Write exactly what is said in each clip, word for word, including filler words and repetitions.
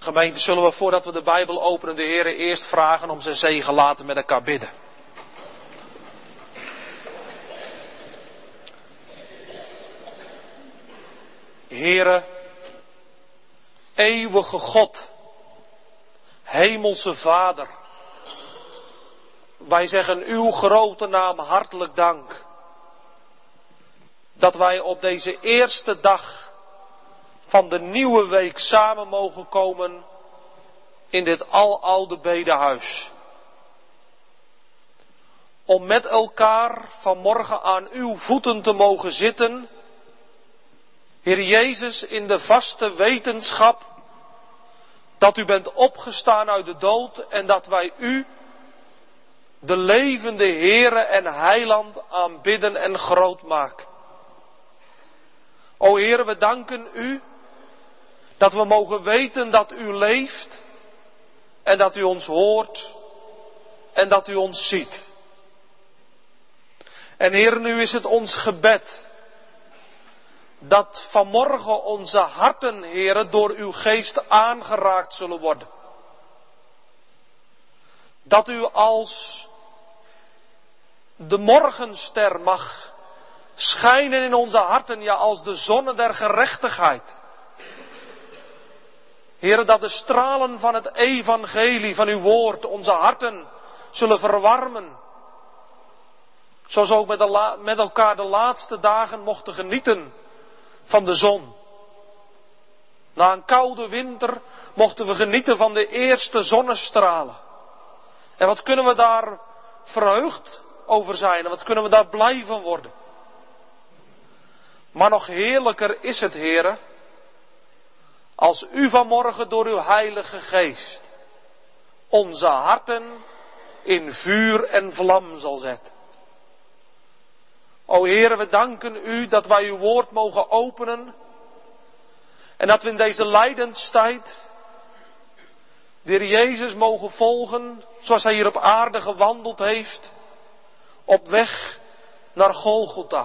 Gemeente, zullen we voordat we de Bijbel openen de Heere eerst vragen om zijn zegen, laten met elkaar bidden. Heere, eeuwige God, hemelse Vader, wij zeggen uw grote naam hartelijk dank. Dat wij op deze eerste dag van de nieuwe week samen mogen komen in dit aloude bedehuis. Om met elkaar vanmorgen aan uw voeten te mogen zitten, Heer Jezus, in de vaste wetenschap dat u bent opgestaan uit de dood en dat wij u, de levende Heere en Heiland, aanbidden en groot maken. O Heer, we danken u dat we mogen weten dat u leeft en dat u ons hoort en dat u ons ziet. En Heer, nu is het ons gebed dat vanmorgen onze harten, Heere, door uw geest aangeraakt zullen worden. Dat u als de morgenster mag schijnen in onze harten, ja, als de zonne der gerechtigheid. Heere, dat de stralen van het evangelie, van uw woord, onze harten zullen verwarmen. Zoals we ook met, de la- met elkaar de laatste dagen mochten genieten van de zon. Na een koude winter mochten we genieten van de eerste zonnestralen. En wat kunnen we daar verheugd over zijn en wat kunnen we daar blij van worden. Maar nog heerlijker is het, Heere, als u vanmorgen door uw Heilige Geest onze harten in vuur en vlam zal zetten. O Heere, we danken u dat wij uw woord mogen openen en dat we in deze lijdenstijd de Heer Jezus mogen volgen zoals hij hier op aarde gewandeld heeft op weg naar Golgotha.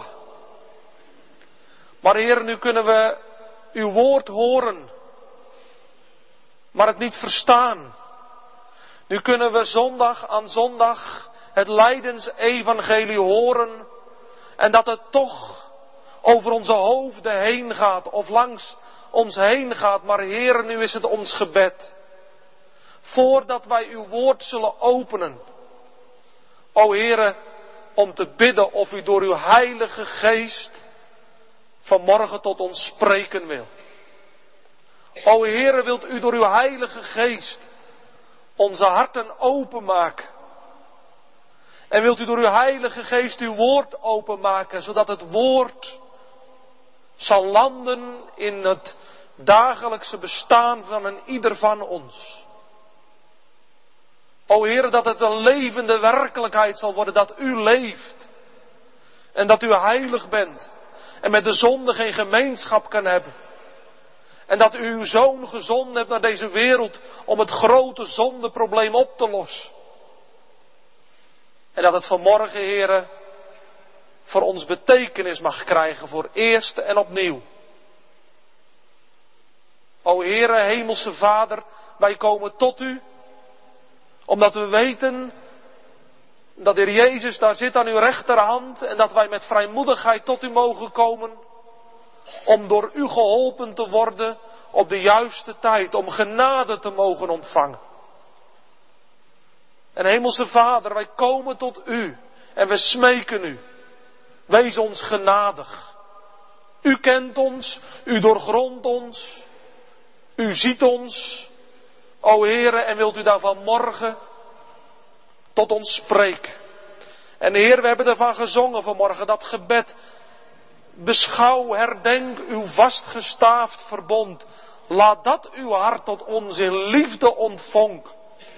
Maar Heer, nu kunnen we uw woord horen, maar het niet verstaan. Nu kunnen we zondag aan zondag het lijdensevangelie horen en dat het toch over onze hoofden heen gaat of langs ons heen gaat. Maar Heer, nu is het ons gebed, voordat wij uw woord zullen openen, o Heere, om te bidden of u door uw Heilige Geest vanmorgen tot ons spreken wil. O Heere, wilt u door uw Heilige Geest onze harten openmaken. En wilt u door uw Heilige Geest uw woord openmaken, zodat het woord zal landen in het dagelijkse bestaan van een ieder van ons. O Heere, dat het een levende werkelijkheid zal worden, dat u leeft. En dat u heilig bent. En met de zonde geen gemeenschap kan hebben. En dat u uw zoon gezonden hebt naar deze wereld om het grote zondeprobleem op te lossen. En dat het vanmorgen, Heere, voor ons betekenis mag krijgen voor eerst en opnieuw. O Heere, hemelse Vader, wij komen tot u, omdat we weten dat de Heer Jezus daar zit aan uw rechterhand en dat wij met vrijmoedigheid tot u mogen komen, om door u geholpen te worden op de juiste tijd, om genade te mogen ontvangen. En hemelse Vader, wij komen tot u en we smeken u. Wees ons genadig. U kent ons, u doorgrondt ons, u ziet ons, o Heere, en wilt u daar vanmorgen tot ons spreken. En Heer, we hebben ervan gezongen vanmorgen, dat gebed. Beschouw, herdenk uw vastgestaafd verbond. Laat dat uw hart tot ons in liefde ontvonk.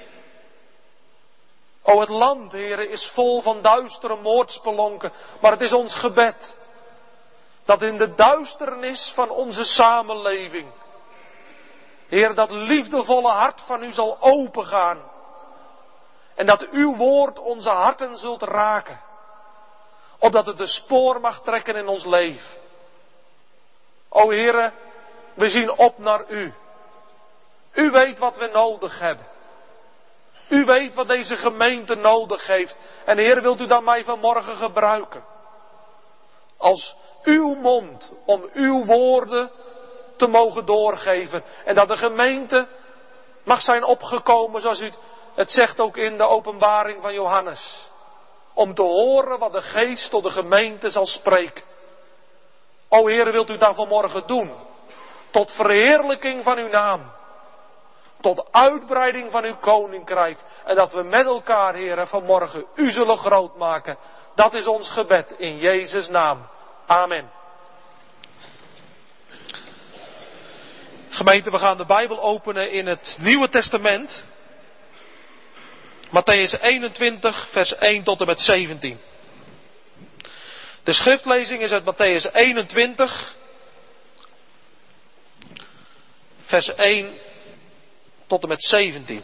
O, het land, Heere, is vol van duistere moordspelonken, maar het is ons gebed dat in de duisternis van onze samenleving, Heer, dat liefdevolle hart van u zal opengaan en dat uw woord onze harten zult raken, opdat het de spoor mag trekken in ons leven. O Heere, we zien op naar u. U weet wat we nodig hebben. U weet wat deze gemeente nodig heeft. En Heer, wilt u dan mij vanmorgen gebruiken? Als uw mond om uw woorden te mogen doorgeven. En dat de gemeente mag zijn opgekomen, zoals u het zegt ook in de openbaring van Johannes. Om te horen wat de geest tot de gemeente zal spreken. O Heer, wilt u dat vanmorgen doen? Tot verheerlijking van uw naam. Tot uitbreiding van uw koninkrijk. En dat we met elkaar, Heer, vanmorgen u zullen groot maken. Dat is ons gebed in Jezus' naam. Amen. Gemeente, we gaan de Bijbel openen in het Nieuwe Testament. Mattheüs eenentwintig, vers één tot en met zeventien. De schriftlezing is uit Mattheüs eenentwintig, vers één tot en met zeventien.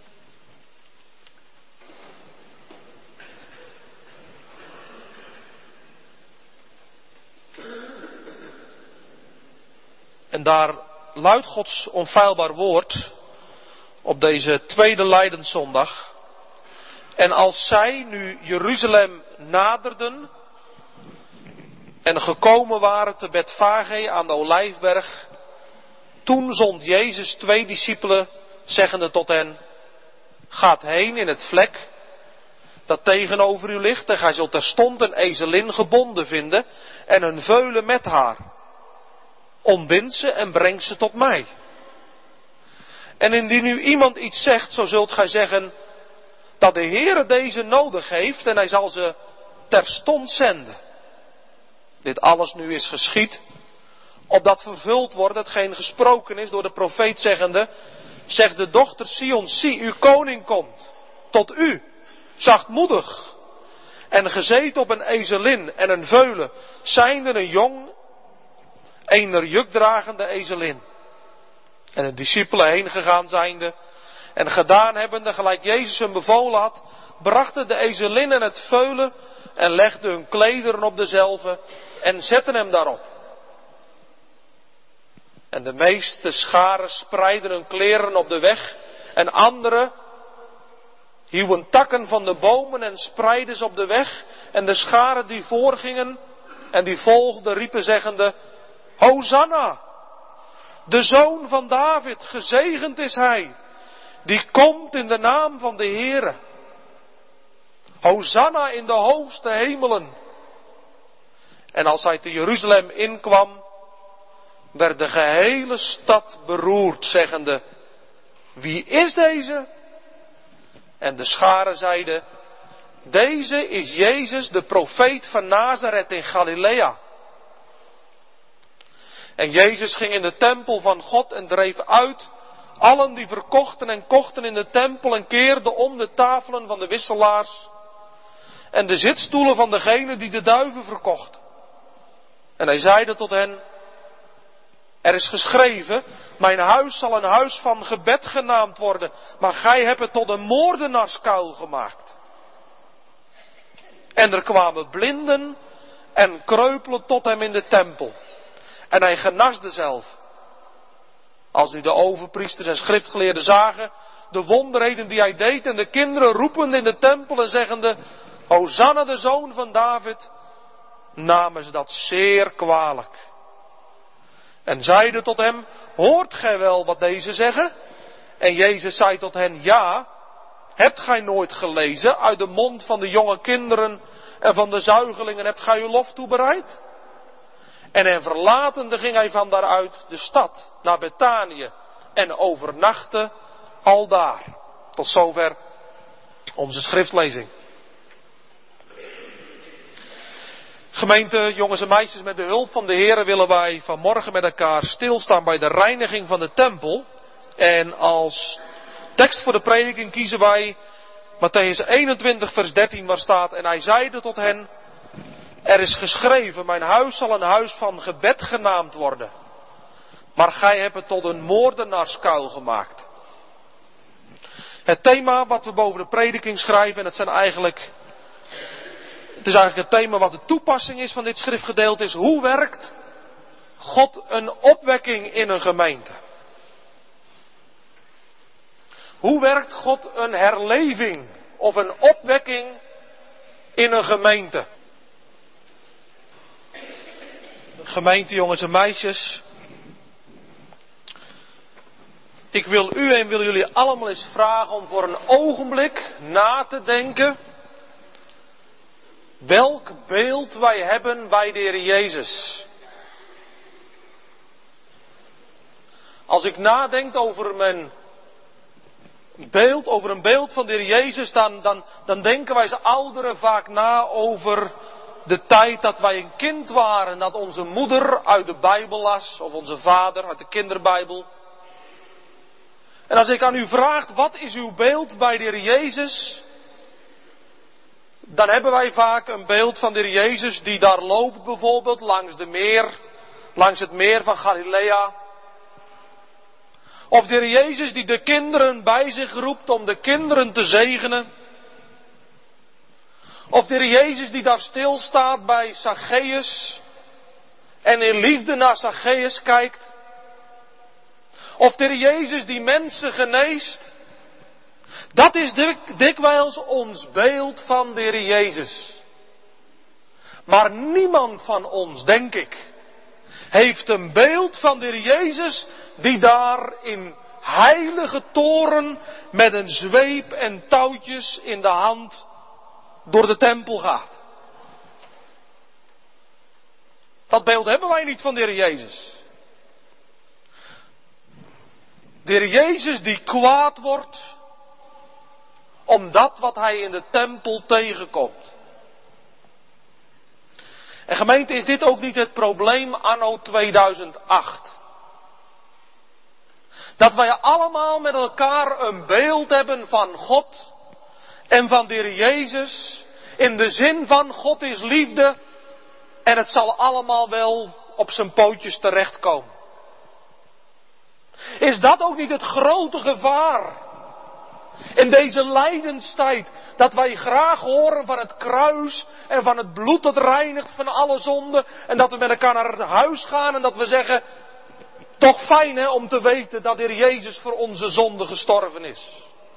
En daar luidt Gods onfeilbaar woord op deze tweede Lijdenszondag. En als zij nu Jeruzalem naderden en gekomen waren te Betfage aan de Olijfberg, toen zond Jezus twee discipelen, zeggende tot hen: gaat heen in het vlek dat tegenover u ligt, en gij zult terstond een ezelin gebonden vinden en een veulen met haar. Ontbind ze en breng ze tot mij. En indien u iemand iets zegt, zo zult gij zeggen dat de Heere deze nodig heeft en hij zal ze terstond zenden. Dit alles nu is geschied, opdat vervuld wordt hetgeen gesproken is door de profeet zeggende: zegt de dochter Sion, zie, uw koning komt tot u, zachtmoedig en gezeten op een ezelin en een veulen, zijnde een jong, eener jukdragende ezelin. En de discipelen heen gegaan zijnde en gedaan hebbende gelijk Jezus hem bevolen had, brachten de ezelin en het veulen en legden hun klederen op dezelve en zetten hem daarop. En de meeste scharen spreidden hun kleren op de weg en anderen hieuwen takken van de bomen en spreidden ze op de weg. En de scharen die voorgingen en die volgden riepen zeggende: Hosanna, de zoon van David, gezegend is hij, die komt in de naam van de Heere. Hosanna in de hoogste hemelen. En als hij te Jeruzalem inkwam, werd de gehele stad beroerd, zeggende: wie is deze? En de scharen zeiden: deze is Jezus, de profeet van Nazareth in Galilea. En Jezus ging in de tempel van God en dreef uit allen die verkochten en kochten in de tempel en keerde om de tafelen van de wisselaars en de zitstoelen van degenen die de duiven verkochten. En hij zeide tot hen: er is geschreven, mijn huis zal een huis van gebed genaamd worden, maar gij hebt het tot een moordenaarskuil gemaakt. En er kwamen blinden en kreupelen tot hem in de tempel. En hij genaste zelf. Als nu de overpriesters en schriftgeleerden zagen de wonderheden die hij deed en de kinderen roepende in de tempel en zeggende: Hosanna de zoon van David, namen ze dat zeer kwalijk. En zeiden tot hem: hoort gij wel wat deze zeggen? En Jezus zei tot hen: ja, hebt gij nooit gelezen, uit de mond van de jonge kinderen en van de zuigelingen hebt gij uw lof toebereid? En hen verlatende ging hij van daaruit de stad naar Betanië en overnachtte aldaar. Tot zover onze schriftlezing. Gemeente, jongens en meisjes, met de hulp van de Heer willen wij vanmorgen met elkaar stilstaan bij de reiniging van de tempel. En als tekst voor de prediking kiezen wij Mattheüs eenentwintig vers dertien, waar staat: en hij zeide tot hen: er is geschreven, mijn huis zal een huis van gebed genaamd worden, maar gij hebt het tot een moordenaarskuil gemaakt. Het thema wat we boven de prediking schrijven, en het zijn eigenlijk, het is eigenlijk het thema wat de toepassing is van dit schriftgedeelte, is: hoe werkt God een opwekking in een gemeente? Hoe werkt God een herleving of een opwekking in een gemeente? Gemeente, jongens en meisjes. Ik wil u en wil jullie allemaal eens vragen om voor een ogenblik na te denken welk beeld wij hebben bij de Heer Jezus. Als ik nadenk over mijn beeld, over een beeld van de Heer Jezus, dan, dan, dan denken wij als ouderen vaak na over de tijd dat wij een kind waren, dat onze moeder uit de Bijbel las, of onze vader uit de kinderbijbel. En als ik aan u vraag, wat is uw beeld bij de Heer Jezus? Dan hebben wij vaak een beeld van de Heer Jezus die daar loopt bijvoorbeeld langs de meer, langs het meer van Galilea. Of de Heer Jezus die de kinderen bij zich roept om de kinderen te zegenen. Of de Heer Jezus die daar stilstaat bij Zacchaeus en in liefde naar Zacchaeus kijkt. Of de Heer Jezus die mensen geneest. Dat is dik, dikwijls ons beeld van de Heer Jezus. Maar niemand van ons, denk ik, heeft een beeld van de Heer Jezus die daar in heilige toren met een zweep en touwtjes in de hand door de tempel gaat. Dat beeld hebben wij niet van de Heer Jezus. De Heer Jezus die kwaad wordt om dat wat hij in de tempel tegenkomt. En gemeente, is dit ook niet het probleem anno tweeduizend acht? Dat wij allemaal met elkaar een beeld hebben van God en van de Heer Jezus, in de zin van God is liefde en het zal allemaal wel op zijn pootjes terechtkomen. Is dat ook niet het grote gevaar in deze lijdenstijd, dat wij graag horen van het kruis en van het bloed dat reinigt van alle zonden en dat we met elkaar naar het huis gaan en dat we zeggen, toch fijn hè, om te weten dat de Heer Jezus voor onze zonde gestorven is.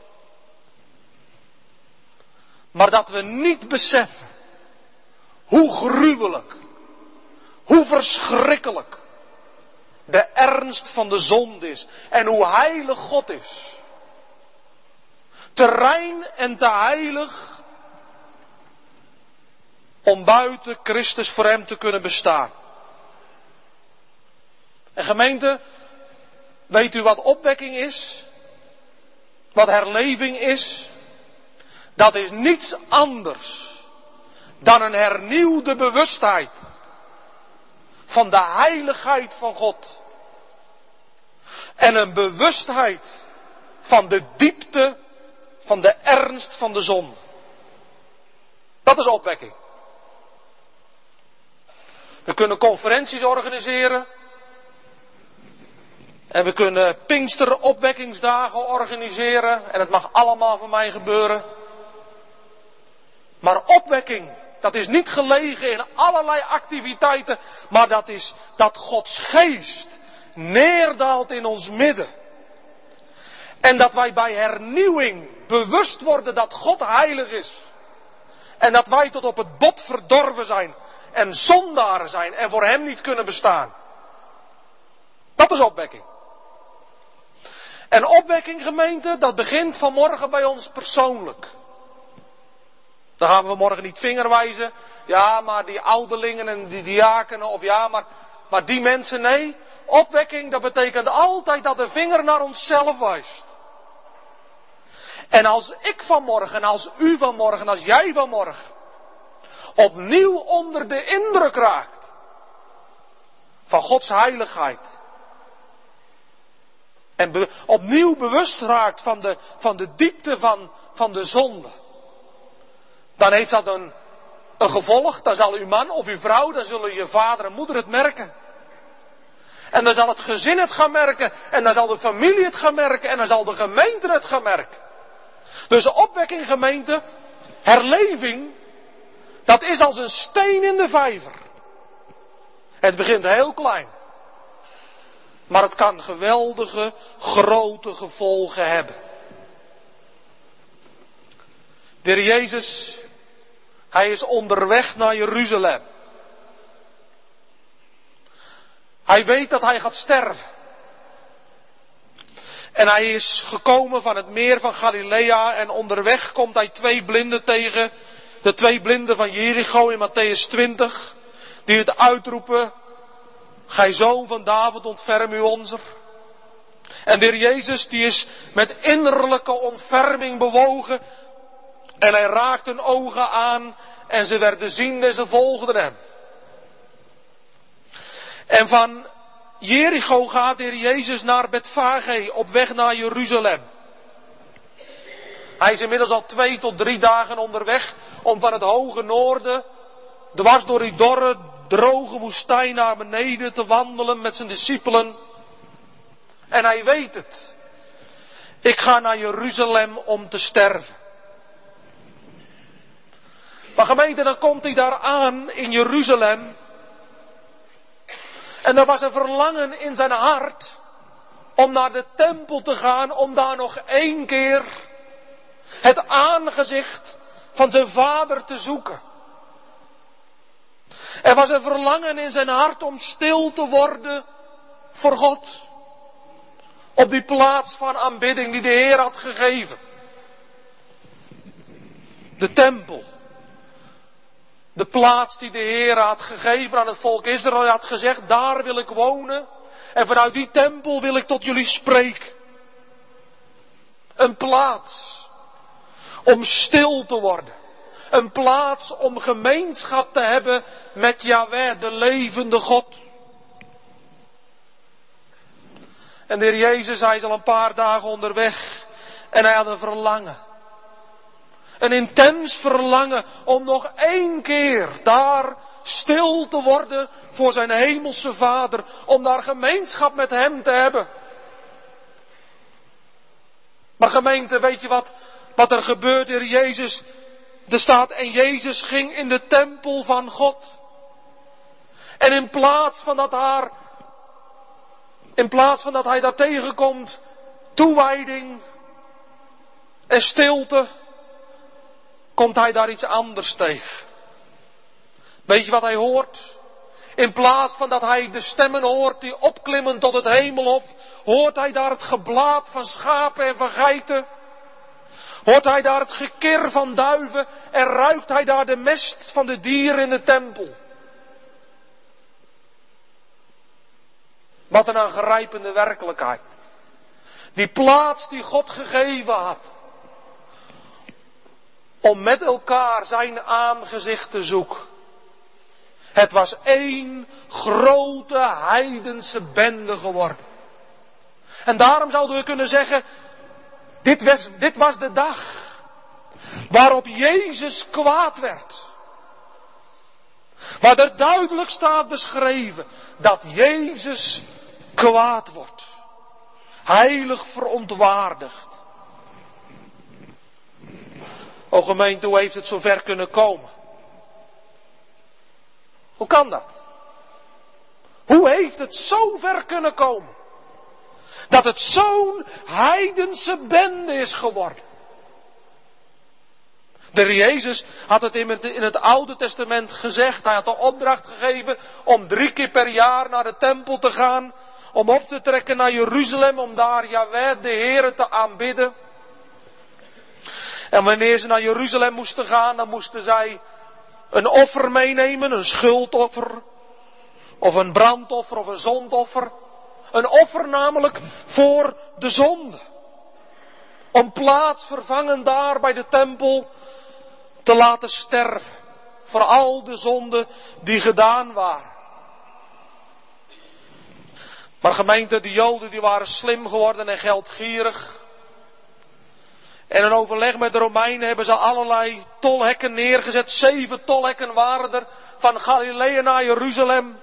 Maar dat we niet beseffen hoe gruwelijk, hoe verschrikkelijk de ernst van de zonde is en hoe heilig God is. Te rein en te heilig om buiten Christus voor hem te kunnen bestaan. En gemeente, weet u wat opwekking is? Wat herleving is? Dat is niets anders dan een hernieuwde bewustheid van de heiligheid van God. En een bewustheid van de diepte van de ernst van de zonde. Dat is opwekking. We kunnen conferenties organiseren. En we kunnen Pinksteropwekkingsdagen organiseren. En het mag allemaal van mij gebeuren. Maar opwekking, dat is niet gelegen in allerlei activiteiten. Maar dat is dat Gods geest neerdaalt in ons midden. En dat wij bij hernieuwing bewust worden dat God heilig is. En dat wij tot op het bot verdorven zijn. En zondaren zijn en voor hem niet kunnen bestaan. Dat is opwekking. En opwekking, gemeente, dat begint vanmorgen bij ons persoonlijk. Dan gaan we vanmorgen niet vingerwijzen. Ja, maar die ouderlingen en die diakenen. Of ja, maar, maar die mensen. Nee, opwekking, dat betekent altijd dat de vinger naar onszelf wijst. En als ik vanmorgen, als u vanmorgen, als jij vanmorgen opnieuw onder de indruk raakt van Gods heiligheid. En be, opnieuw bewust raakt van de, van de diepte van, van de zonde. Dan heeft dat een, een gevolg. Dan zal uw man of uw vrouw, dan zullen je vader en moeder het merken. En dan zal het gezin het gaan merken. En dan zal de familie het gaan merken. En dan zal de gemeente het gaan merken. Dus de opwekking, gemeente, herleving, dat is als een steen in de vijver. Het begint heel klein. Maar het kan geweldige, grote gevolgen hebben. De Heer Jezus, hij is onderweg naar Jeruzalem. Hij weet dat hij gaat sterven. En hij is gekomen van het meer van Galilea en onderweg komt hij twee blinden tegen. De twee blinden van Jericho in Mattheüs twintig. Die het uitroepen, gij zoon van David, ontferm u onzer. En de Heer Jezus die is met innerlijke ontferming bewogen. En hij raakt hun ogen aan en ze werden ziende en ze volgden hem. En van Jericho gaat de Heer Jezus naar Betfage op weg naar Jeruzalem. Hij is inmiddels al twee tot drie dagen onderweg om van het hoge noorden, dwars door die dorre, droge woestijn naar beneden te wandelen met zijn discipelen. En hij weet het. Ik ga naar Jeruzalem om te sterven. Maar gemeente, dan komt hij daar aan in Jeruzalem. En er was een verlangen in zijn hart om naar de tempel te gaan, om daar nog één keer het aangezicht van zijn vader te zoeken. Er was een verlangen in zijn hart om stil te worden voor God. Op die plaats van aanbidding die de Heer had gegeven. De tempel. De plaats die de Heer had gegeven aan het volk Israël. Hij had gezegd, daar wil ik wonen. En vanuit die tempel wil ik tot jullie spreken. Een plaats om stil te worden. Een plaats om gemeenschap te hebben met Yahweh, de levende God. En de Heer Jezus, hij is al een paar dagen onderweg. En hij had een verlangen. Een intens verlangen om nog één keer daar stil te worden voor zijn hemelse Vader. Om daar gemeenschap met hem te hebben. Maar gemeente, weet je wat, wat er gebeurt, Heer Jezus? Er staat, en Jezus ging in de tempel van God. En in plaats van dat haar, in plaats van dat hij daar tegenkomt, toewijding en stilte, komt hij daar iets anders tegen. Weet je wat hij hoort? In plaats van dat hij de stemmen hoort die opklimmen tot het hemelhof, hoort hij daar het geblaat van schapen en van geiten. Hoort hij daar het gekir van duiven en ruikt hij daar de mest van de dieren in de tempel. Wat een aangrijpende werkelijkheid. Die plaats die God gegeven had. Om met elkaar zijn aangezicht te zoeken. Het was één grote heidense bende geworden. En daarom zouden we kunnen zeggen, dit was, dit was de dag waarop Jezus kwaad werd. Waar er duidelijk staat beschreven dat Jezus kwaad wordt. Heilig verontwaardigd. O gemeente, hoe heeft het zover kunnen komen? Hoe kan dat? Hoe heeft het zo ver kunnen komen? Dat het zo'n heidense bende is geworden. De Heer Jezus had het in het, in het Oude Testament gezegd. Hij had de opdracht gegeven om drie keer per jaar naar de tempel te gaan. Om op te trekken naar Jeruzalem, om daar Yahweh, de Heere, te aanbidden. En wanneer ze naar Jeruzalem moesten gaan, dan moesten zij een offer meenemen, een schuldoffer. Of een brandoffer of een zondoffer. Een offer namelijk voor de zonde. Om plaatsvervangend daar bij de tempel te laten sterven. Voor al de zonden die gedaan waren. Maar gemeente, de Joden die waren slim geworden en geldgierig. En in overleg met de Romeinen hebben ze allerlei tolhekken neergezet. Zeven tolhekken waren er van Galilea naar Jeruzalem.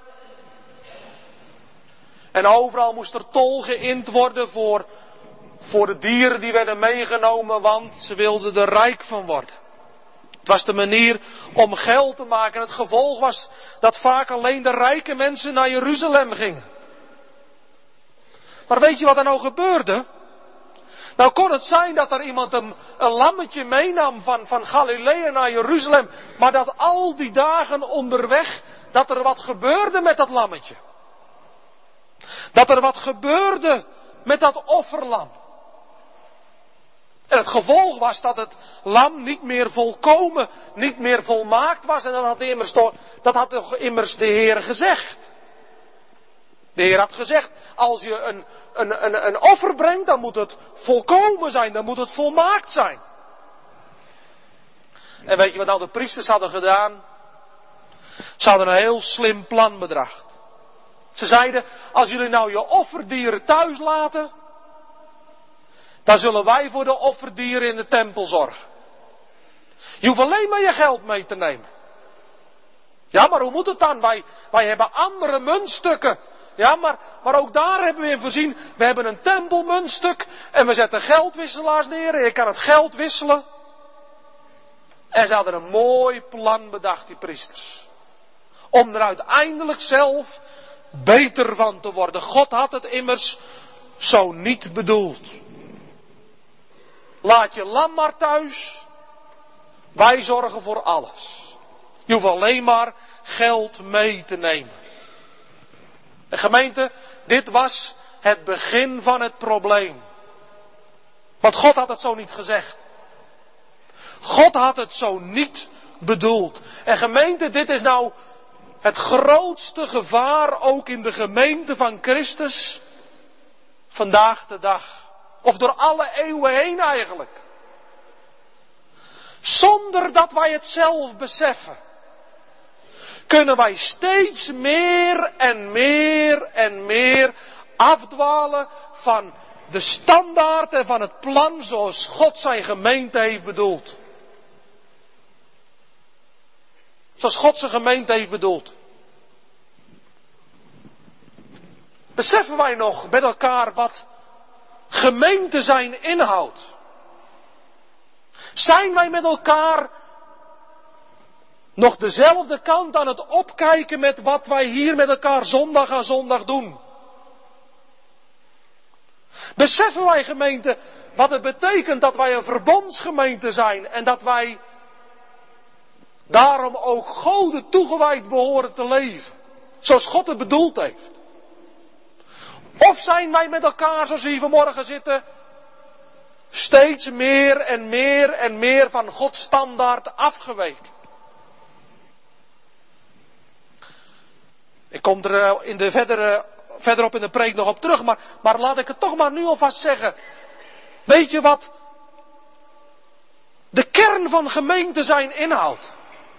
En overal moest er tol geïnd worden voor, voor de dieren die werden meegenomen, want ze wilden er rijk van worden. Het was de manier om geld te maken. En het gevolg was dat vaak alleen de rijke mensen naar Jeruzalem gingen. Maar weet je wat er nou gebeurde? Nou kon het zijn dat er iemand een, een lammetje meenam van, van Galilea naar Jeruzalem. Maar dat al die dagen onderweg, dat er wat gebeurde met dat lammetje. Dat er wat gebeurde met dat offerlam. En het gevolg was dat het lam niet meer volkomen, niet meer volmaakt was. En dat had immers, dat had toch immers de Heer gezegd. De Heer had gezegd, als je een, een, een, een offer brengt, dan moet het volkomen zijn, dan moet het volmaakt zijn. En weet je wat nou de priesters hadden gedaan? Ze hadden een heel slim plan bedacht. Ze zeiden, als jullie nou je offerdieren thuis laten, dan zullen wij voor de offerdieren in de tempel zorgen. Je hoeft alleen maar je geld mee te nemen. Ja, maar hoe moet het dan? Wij, wij hebben andere muntstukken. Ja, maar, maar ook daar hebben we in voorzien. We hebben een tempelmuntstuk en we zetten geldwisselaars neer en je kan het geld wisselen. En ze hadden een mooi plan bedacht, die priesters. Om er uiteindelijk zelf beter van te worden. God had het immers zo niet bedoeld. Laat je lam maar thuis. Wij zorgen voor alles. Je hoeft alleen maar geld mee te nemen. En gemeente, dit was het begin van het probleem. Want God had het zo niet gezegd. God had het zo niet bedoeld. En gemeente, dit is nou het grootste gevaar ook in de gemeente van Christus vandaag de dag. Of door alle eeuwen heen eigenlijk. Zonder dat wij het zelf beseffen, kunnen wij steeds meer en meer en meer afdwalen van de standaard en van het plan zoals God zijn gemeente heeft bedoeld. Zoals God zijn gemeente heeft bedoeld. Beseffen wij nog met elkaar wat gemeente zijn inhoudt? Zijn wij met elkaar nog dezelfde kant aan het opkijken met wat wij hier met elkaar zondag aan zondag doen? Beseffen wij, gemeente, wat het betekent dat wij een verbondsgemeente zijn en dat wij daarom ook Gode toegewijd behoren te leven, zoals God het bedoeld heeft? Of zijn wij met elkaar, zoals we hier vanmorgen zitten, steeds meer en meer en meer van Gods standaard afgeweken? Ik kom er in de verdere, verderop in de preek nog op terug, maar, maar laat ik het toch maar nu alvast zeggen. Weet je wat de kern van gemeente zijn inhoudt?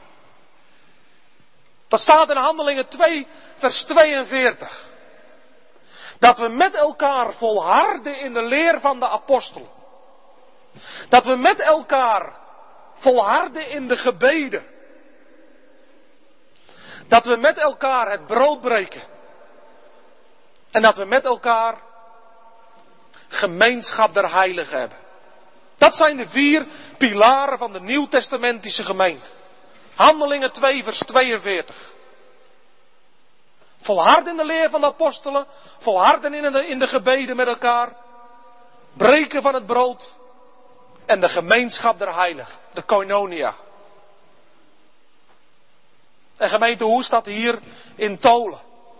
Dat staat in Handelingen twee, vers tweeënveertig. Dat we met elkaar volharden in de leer van de apostelen. Dat we met elkaar volharden in de gebeden. Dat we met elkaar het brood breken. En dat we met elkaar gemeenschap der heiligen hebben. Dat zijn de vier pilaren van de nieuwtestamentische gemeente. Handelingen twee vers tweeënveertig. Volharden in de leer van de apostelen. Volharden in de, in de gebeden met elkaar. Breken van het brood. En de gemeenschap der heiligen. De koinonia. En gemeente, hoe is dat hier in Tolen?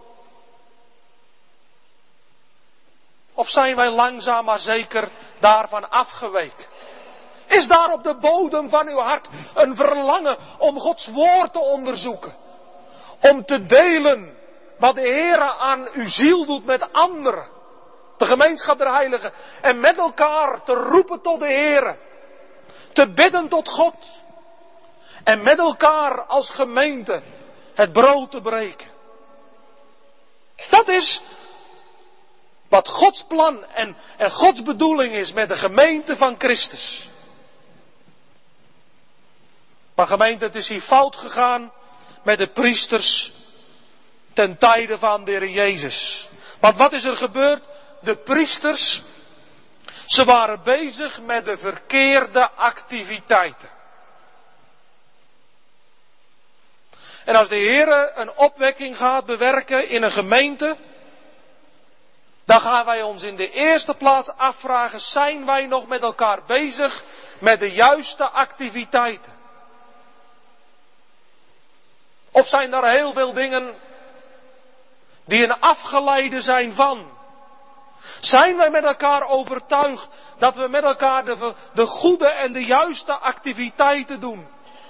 Of zijn wij langzaam maar zeker daarvan afgeweken? Is daar op de bodem van uw hart een verlangen om Gods woord te onderzoeken? Om te delen wat de Heer aan uw ziel doet met anderen. De gemeenschap der heiligen. En met elkaar te roepen tot de Heer. Te bidden tot God. En met elkaar als gemeente het brood te breken. Dat is wat Gods plan en, en Gods bedoeling is met de gemeente van Christus. Maar gemeente, het is hier fout gegaan met de priesters ten tijde van de Heer Jezus. Want wat is er gebeurd? De priesters, ze waren bezig met de verkeerde activiteiten. En als de Heer een opwekking gaat bewerken in een gemeente, Dan gaan wij ons in de eerste plaats afvragen, zijn wij nog met elkaar bezig met de juiste activiteiten? Of zijn er heel veel dingen die een afgeleide zijn van? Zijn wij met elkaar overtuigd dat we met elkaar de, de goede en de juiste activiteiten doen?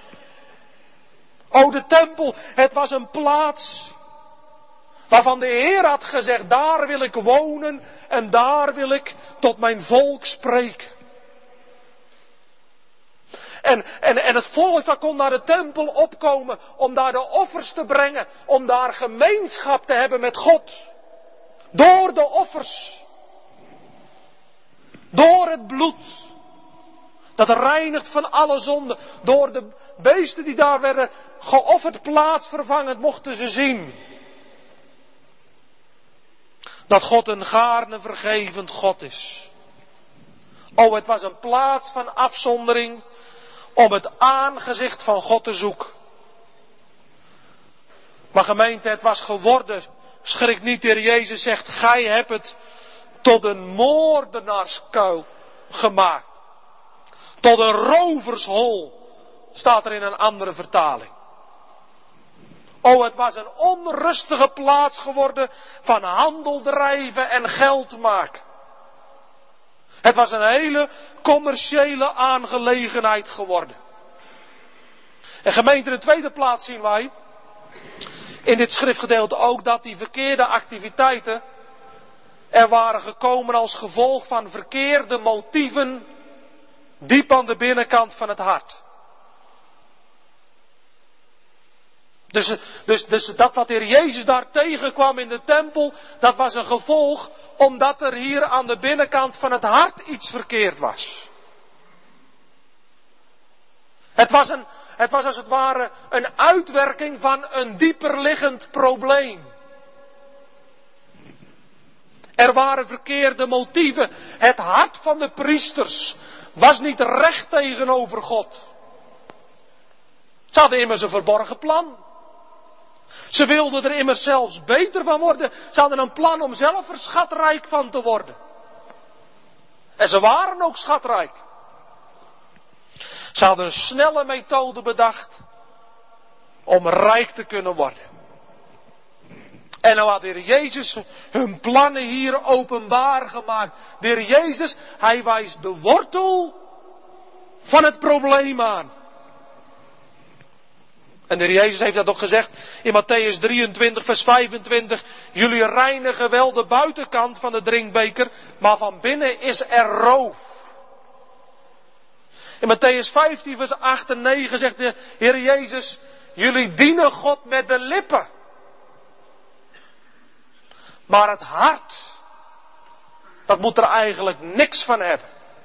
O, de tempel, het was een plaats waarvan de Heer had gezegd, daar wil ik wonen en daar wil ik tot mijn volk spreken. En, en, en het volk dat kon naar de tempel opkomen om daar de offers te brengen, om daar gemeenschap te hebben met God. Door de offers. Door het bloed. Dat reinigt van alle zonden. Door de beesten die daar werden geofferd plaatsvervangend mochten ze zien. Dat God een gaarne vergevend God is. O, het was een plaats van afzondering om het aangezicht van God te zoeken. Maar gemeente, het was geworden, schrik niet, de Heer Jezus zegt, gij hebt het tot een moordenaarskuil gemaakt. Tot een rovershol, staat er in een andere vertaling. O, het was een onrustige plaats geworden van handel drijven en geld maken. Het was een hele commerciële aangelegenheid geworden. En gemeente, in de tweede plaats zien wij in dit schriftgedeelte ook dat die verkeerde activiteiten er waren gekomen als gevolg van verkeerde motieven diep aan de binnenkant van het hart. Dus, dus, dus dat wat de Heer Jezus daar tegenkwam in de tempel, dat was een gevolg omdat er hier aan de binnenkant van het hart iets verkeerd was. Het was, een, het was als het ware een uitwerking van een dieperliggend probleem. Er waren verkeerde motieven. Het hart van de priesters was niet recht tegenover God. Ze hadden immers een verborgen plan. Ze wilden er immers zelfs beter van worden. Ze hadden een plan om zelf er schatrijk van te worden. En ze waren ook schatrijk. Ze hadden een snelle methode bedacht om rijk te kunnen worden. En nou had de Heer Jezus hun plannen hier openbaar gemaakt. De Heer Jezus, hij wijst de wortel van het probleem aan. En de Heer Jezus heeft dat ook gezegd in Matthäus drieëntwintig vers vijfentwintig. Jullie reinigen wel de buitenkant van de drinkbeker, maar van binnen is er roof. In Matthäus vijftien vers acht en negen zegt de Heer Jezus, jullie dienen God met de lippen. Maar het hart, dat moet er eigenlijk niks van hebben.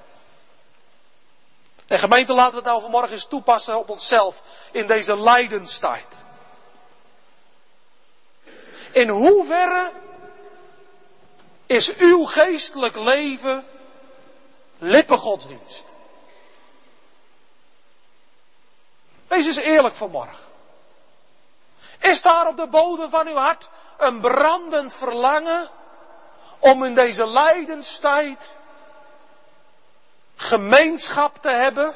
En gemeente, laten we het nou vanmorgen eens toepassen op onszelf in deze lijdenstijd. In hoeverre is uw geestelijk leven lippengodsdienst? Wees eens eerlijk vanmorgen. Is daar op de bodem van uw hart een brandend verlangen om in deze lijdenstijd gemeenschap te hebben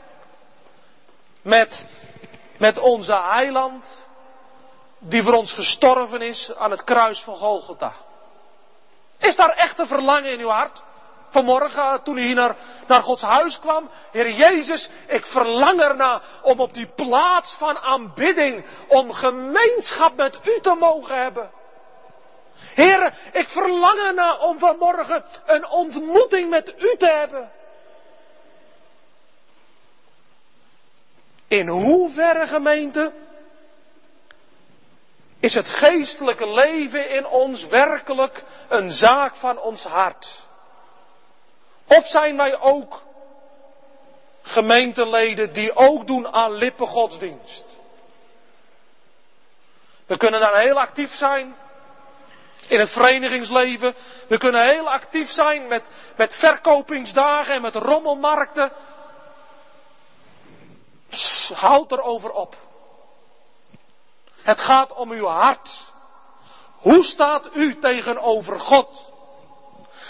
met, met onze heiland die voor ons gestorven is aan het kruis van Golgotha? Is daar echt een verlangen in uw hart? Vanmorgen, toen u hier naar, naar Gods huis kwam. Heer Jezus, ik verlang erna om op die plaats van aanbidding, om gemeenschap met u te mogen hebben. Heer, ik verlang erna om vanmorgen een ontmoeting met u te hebben. In hoeverre, gemeente, is het geestelijke leven in ons werkelijk een zaak van ons hart? Of zijn wij ook gemeenteleden die ook doen aan lippengodsdienst? We kunnen dan heel actief zijn in het verenigingsleven. We kunnen heel actief zijn met, met verkopingsdagen en met rommelmarkten. Pss, houd erover op. Het gaat om uw hart. Hoe staat u tegenover God?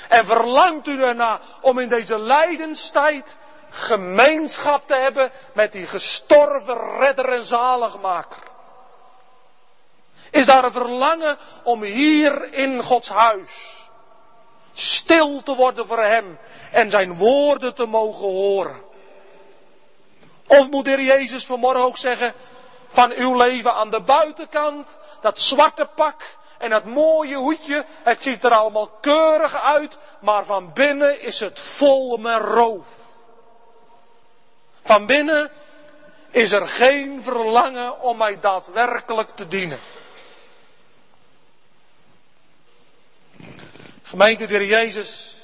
En verlangt u ernaar om in deze lijdenstijd gemeenschap te hebben met die gestorven redder en zaligmaker? Is daar een verlangen om hier in Gods huis stil te worden voor Hem en zijn woorden te mogen horen? Of moet de Heer Jezus vanmorgen ook zeggen, van uw leven aan de buitenkant, dat zwarte pak en dat mooie hoedje, het ziet er allemaal keurig uit, maar van binnen is het vol met roof. Van binnen is er geen verlangen om mij daadwerkelijk te dienen. Gemeente, de Heer Jezus,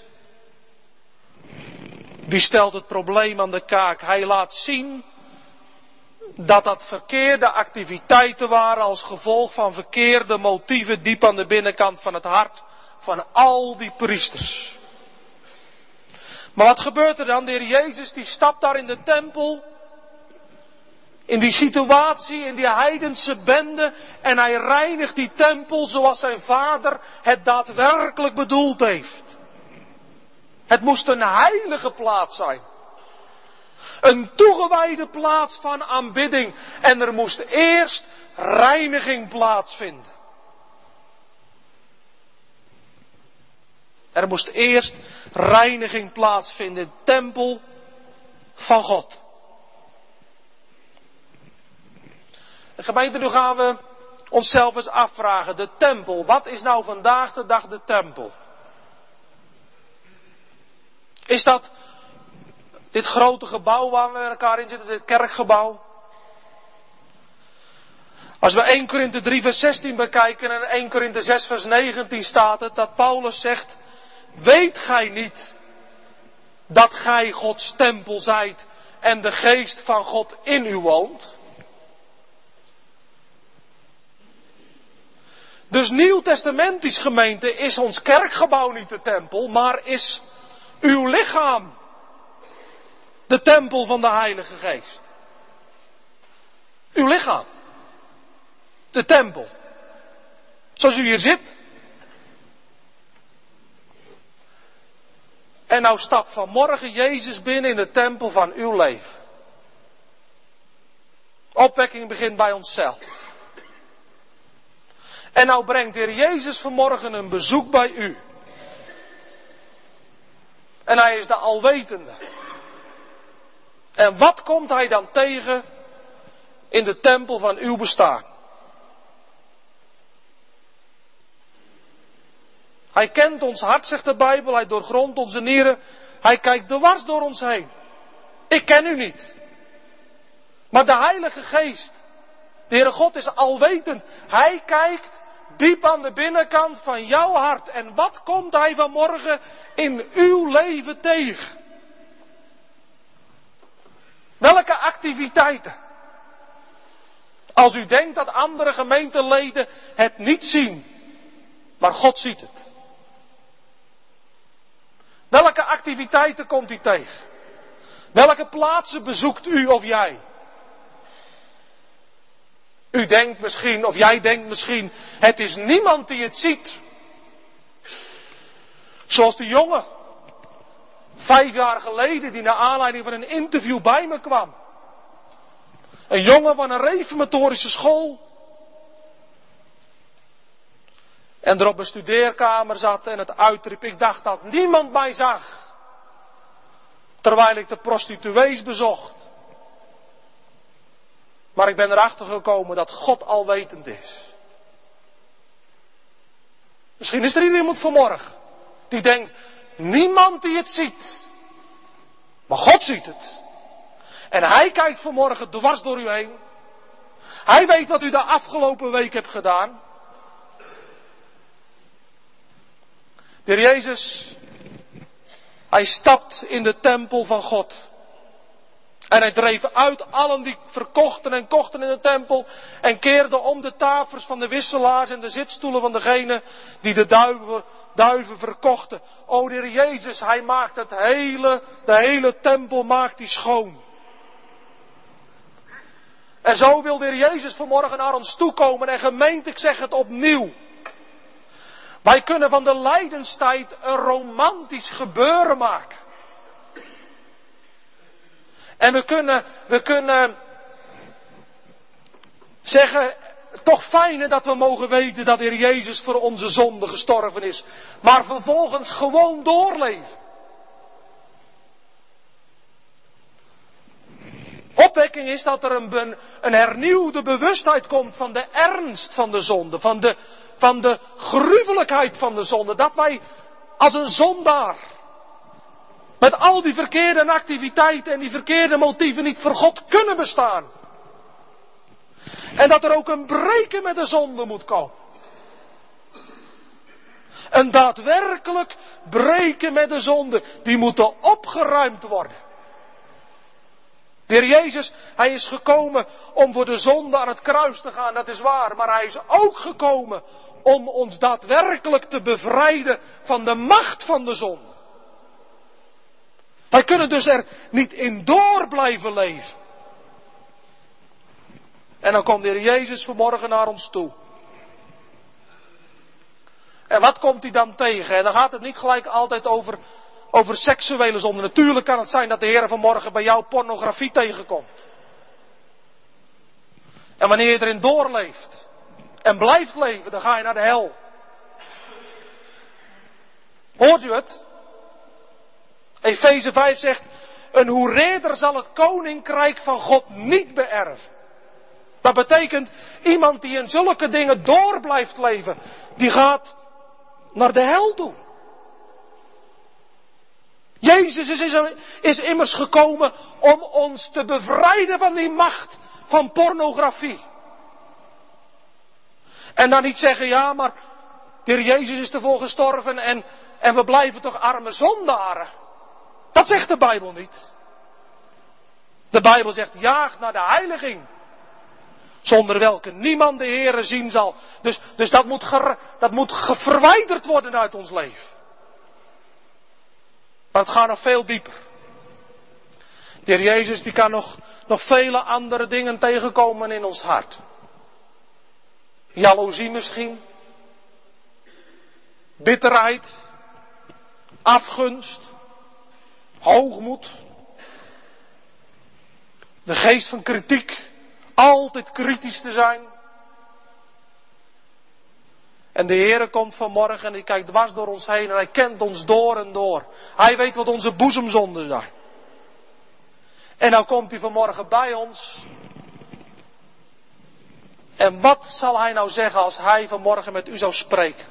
die stelt het probleem aan de kaak. Hij laat zien dat dat verkeerde activiteiten waren als gevolg van verkeerde motieven diep aan de binnenkant van het hart van al die priesters. Maar wat gebeurt er dan? De Heer Jezus die stapt daar in de tempel, in die situatie, in die heidense bende, en hij reinigt die tempel zoals zijn vader het daadwerkelijk bedoeld heeft. Het moest een heilige plaats zijn. Een toegewijde plaats van aanbidding. En er moest eerst reiniging plaatsvinden. Er moest eerst reiniging plaatsvinden in de tempel van God. En gemeente, nu gaan we onszelf eens afvragen. De tempel, wat is nou vandaag de dag de tempel? Is dat dit grote gebouw waar we met elkaar in zitten, dit kerkgebouw? Als we Eerste Korinthe drie vers zestien bekijken en Eerste Korinthe zes vers negentien staat het dat Paulus zegt, weet gij niet dat gij Gods tempel zijt en de geest van God in u woont? Dus nieuwtestamentisch gemeente is ons kerkgebouw niet de tempel, maar is uw lichaam de tempel van de Heilige Geest. Uw lichaam. De tempel. Zoals u hier zit. En nou stapt vanmorgen Jezus binnen in de tempel van uw leven. Opwekking begint bij onszelf. En nou brengt de Heer Jezus vanmorgen een bezoek bij u. En hij is de alwetende. En wat komt hij dan tegen in de tempel van uw bestaan? Hij kent ons hart, zegt de Bijbel, hij doorgrondt onze nieren. Hij kijkt dwars door ons heen. Ik ken u niet. Maar de Heilige Geest, de Heere God is alwetend. Hij kijkt diep aan de binnenkant van jouw hart. En wat komt hij vanmorgen in uw leven tegen? Welke activiteiten? Als u denkt dat andere gemeenteleden het niet zien, maar God ziet het. Welke activiteiten komt hij tegen? Welke plaatsen bezoekt u of jij? U denkt misschien, of jij denkt misschien, het is niemand die het ziet. Zoals die jongen, vijf jaar geleden, die naar aanleiding van een interview bij me kwam. Een jongen van een reformatorische school. En er op een studeerkamer zat en het uitriep. Ik dacht dat niemand mij zag. Terwijl ik de prostituees bezocht. Maar ik ben erachter gekomen dat God alwetend is. Misschien is er hier iemand vanmorgen die denkt, niemand die het ziet. Maar God ziet het. En hij kijkt vanmorgen dwars door u heen. Hij weet wat u de afgelopen week hebt gedaan. De Heer Jezus, hij stapt in de tempel van God. En hij dreef uit allen die verkochten en kochten in de tempel. En keerde om de tafels van de wisselaars en de zitstoelen van degenen die de duiven, duiven verkochten. O de Heer Jezus, hij maakt het hele, de hele tempel maakt hij schoon. En zo wil de Heer Jezus vanmorgen naar ons toekomen. En gemeente, ik zeg het opnieuw. Wij kunnen van de lijdenstijd een romantisch gebeuren maken. En we kunnen, we kunnen zeggen, toch fijn dat we mogen weten dat de Heer Jezus voor onze zonde gestorven is. Maar vervolgens gewoon doorleven. Opwekking is dat er een, een hernieuwde bewustheid komt van de ernst van de zonde. Van de, van de gruwelijkheid van de zonde. Dat wij als een zondaar met al die verkeerde activiteiten en die verkeerde motieven niet voor God kunnen bestaan. En dat er ook een breken met de zonde moet komen. Een daadwerkelijk breken met de zonde. Die moeten opgeruimd worden. De Heer Jezus, Hij is gekomen om voor de zonde aan het kruis te gaan, dat is waar. Maar Hij is ook gekomen om ons daadwerkelijk te bevrijden van de macht van de zonde. Wij kunnen dus er niet in door blijven leven. En dan komt de Heer Jezus vanmorgen naar ons toe. En wat komt hij dan tegen? En dan gaat het niet gelijk altijd over, over seksuele zonde. Natuurlijk kan het zijn dat de Heer vanmorgen bij jou pornografie tegenkomt. En wanneer je erin doorleeft en blijft leven, dan ga je naar de hel. Hoort u het? Efeze vijf zegt, een hoereerder zal het koninkrijk van God niet beërven. Dat betekent, iemand die in zulke dingen door blijft leven, die gaat naar de hel toe. Jezus is, is, is immers gekomen om ons te bevrijden van die macht van pornografie. En dan niet zeggen, ja, maar de Heer Jezus is ervoor gestorven en, en we blijven toch arme zondaren. Dat zegt de Bijbel niet. De Bijbel zegt, jaag naar de heiliging. Zonder welke niemand de Heere zien zal. Dus, dus dat, moet ger, dat moet verwijderd worden uit ons leven. Maar het gaat nog veel dieper. De Heer Jezus die kan nog, nog vele andere dingen tegenkomen in ons hart. Jaloezie misschien. Bitterheid. Afgunst. Hoogmoed. De geest van kritiek. Altijd kritisch te zijn. En de Heere komt vanmorgen en hij kijkt dwars door ons heen en hij kent ons door en door. Hij weet wat onze boezemzonden zijn. En nou komt hij vanmorgen bij ons. En wat zal hij nou zeggen als hij vanmorgen met u zou spreken?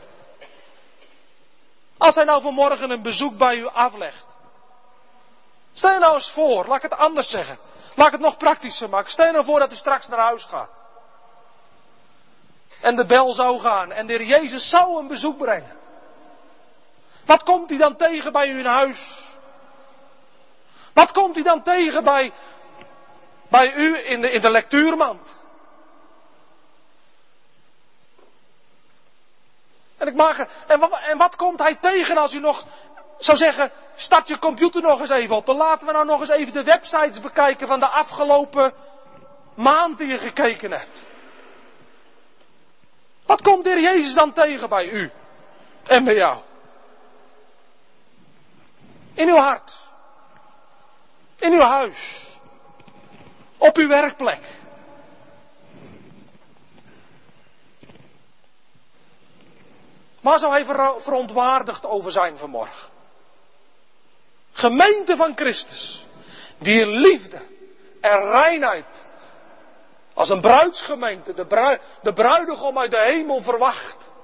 Als hij nou vanmorgen een bezoek bij u aflegt. Stel je nou eens voor, laat ik het anders zeggen. Laat ik het nog praktischer maken. Stel je nou voor dat u straks naar huis gaat. En de bel zou gaan. En de Heer Jezus zou een bezoek brengen. Wat komt hij dan tegen bij u in huis? Wat komt hij dan tegen bij, bij u in de, in de lectuurmand? En, ik mag, en, wat, en wat komt hij tegen als u nog zou zeggen, start je computer nog eens even op. Dan laten we nou nog eens even de websites bekijken van de afgelopen maand die je gekeken hebt. Wat komt de Heer Jezus dan tegen bij u en bij jou? In uw hart. In uw huis. Op uw werkplek. Waar zou hij verontwaardigd over zijn vanmorgen? Gemeente van Christus. Die in liefde en reinheid. Als een bruidsgemeente. De, brui, de bruidegom uit de hemel verwacht.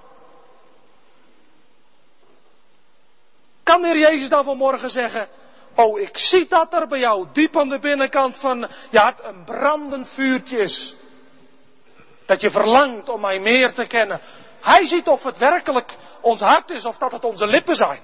Kan de Heer Jezus dan vanmorgen zeggen. Oh, ik zie dat er bij jou diep aan de binnenkant van je hart een brandend vuurtje is. Dat je verlangt om mij meer te kennen. Hij ziet of het werkelijk ons hart is of dat het onze lippen zijn.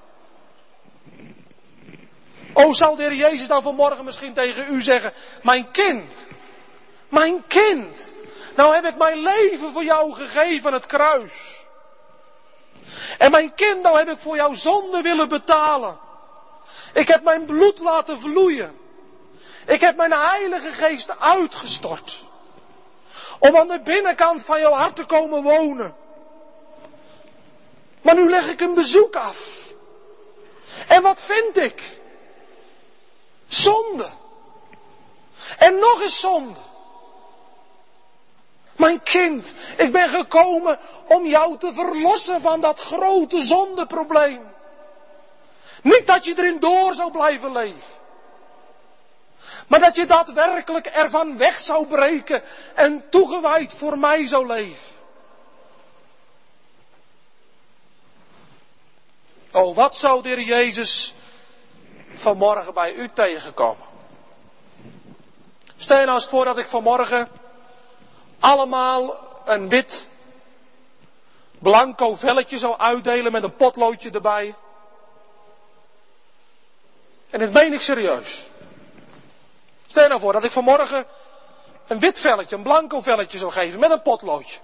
O, zal de Heer Jezus dan vanmorgen misschien tegen u zeggen. Mijn kind. Mijn kind. Nou heb ik mijn leven voor jou gegeven aan het kruis. En mijn kind, nou heb ik voor jouw zonde willen betalen. Ik heb mijn bloed laten vloeien. Ik heb mijn Heilige Geest uitgestort. Om aan de binnenkant van jouw hart te komen wonen. Maar nu leg ik een bezoek af. En wat vind ik? Zonde. En nog eens zonde. Mijn kind, ik ben gekomen om jou te verlossen van dat grote zondeprobleem. Niet dat je erin door zou blijven leven. Maar dat je daadwerkelijk ervan weg zou breken en toegewijd voor mij zou leven. Oh, wat zou de Heer Jezus vanmorgen bij u tegenkomen? Stel je nou eens voor dat ik vanmorgen allemaal een wit blanco velletje zou uitdelen met een potloodje erbij. En dit meen ik serieus. Stel je nou voor dat ik vanmorgen een wit velletje, een blanco velletje zou geven met een potloodje.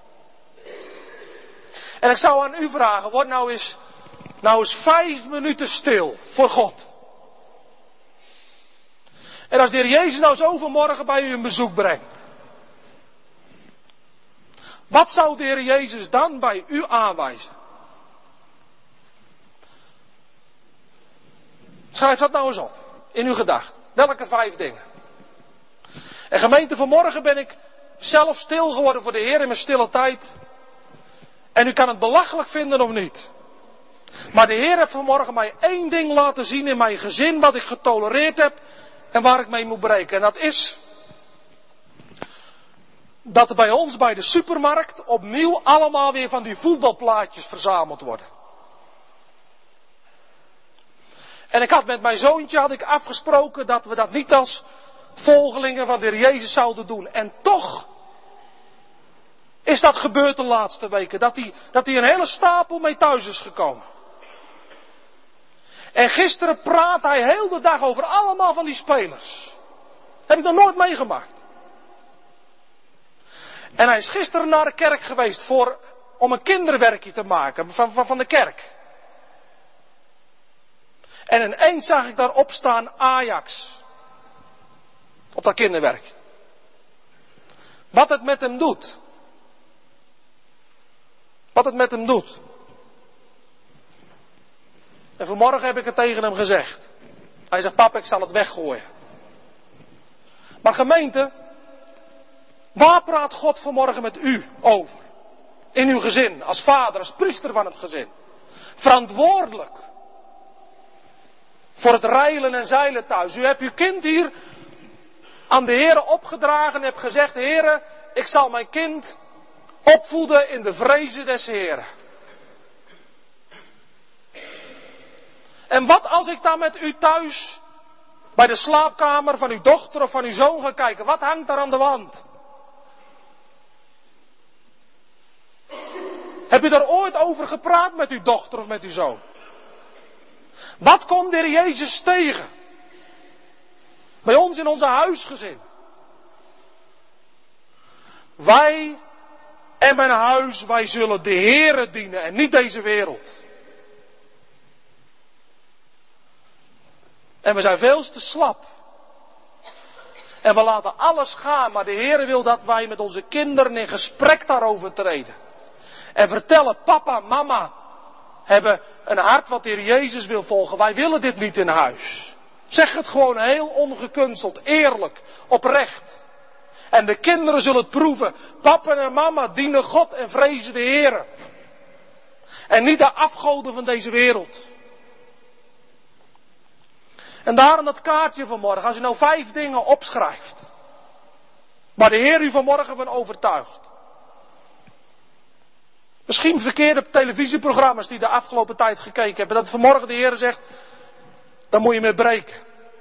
En ik zou aan u vragen, word nou eens, nou eens vijf minuten stil voor God. En als de Heer Jezus nou zo vanmorgen bij u een bezoek brengt. Wat zou de Heer Jezus dan bij u aanwijzen? Schrijf dat nou eens op, in uw gedachten. Welke vijf dingen? En gemeente, vanmorgen ben ik zelf stil geworden voor de Heer in mijn stille tijd. En u kan het belachelijk vinden of niet. Maar de Heer heeft vanmorgen mij één ding laten zien in mijn gezin wat ik getolereerd heb en waar ik mee moet breken. En dat is dat er bij ons bij de supermarkt opnieuw allemaal weer van die voetbalplaatjes verzameld worden. En ik had met mijn zoontje had ik afgesproken dat we dat niet als volgelingen van de Heer Jezus zouden doen. En toch is dat gebeurd de laatste weken. Dat hij, dat hij een hele stapel mee thuis is gekomen. En gisteren praat hij heel de dag over allemaal van die spelers. Heb ik nog nooit meegemaakt. En hij is gisteren naar de kerk geweest voor, om een kinderwerkje te maken van, van, van de kerk. En ineens zag ik daarop staan Ajax. Op dat kinderwerk. Wat het met hem doet. Wat het met hem doet. En vanmorgen heb ik het tegen hem gezegd. Hij zegt, papa, ik zal het weggooien. Maar gemeente, waar praat God vanmorgen met u over? In uw gezin, als vader, als priester van het gezin. Verantwoordelijk. Voor het reilen en zeilen thuis. U hebt uw kind hier aan de Heere opgedragen en hebt gezegd, Heere, ik zal mijn kind opvoeden in de vrezen des Heeren. En wat als ik dan met u thuis bij de slaapkamer van uw dochter of van uw zoon ga kijken? Wat hangt daar aan de wand? Heb u daar ooit over gepraat met uw dochter of met uw zoon? Wat komt de Heer Jezus tegen? Bij ons in onze huisgezin. Wij en mijn huis, wij zullen de Heere dienen en niet deze wereld. En we zijn veel te slap. En we laten alles gaan, maar de Heere wil dat wij met onze kinderen in gesprek daarover treden. En vertellen, papa, mama, hebben een hart wat de Heer Jezus wil volgen. Wij willen dit niet in huis. Zeg het gewoon heel ongekunsteld, eerlijk, oprecht. En de kinderen zullen het proeven. Papa en mama dienen God en vrezen de Heer. En niet de afgoden van deze wereld. En daarom dat kaartje vanmorgen, als u nou vijf dingen opschrijft. Waar de Heer u vanmorgen van overtuigt. Misschien verkeerde televisieprogramma's die de afgelopen tijd gekeken hebben. Dat vanmorgen de Heer zegt, daar moet je mee breken.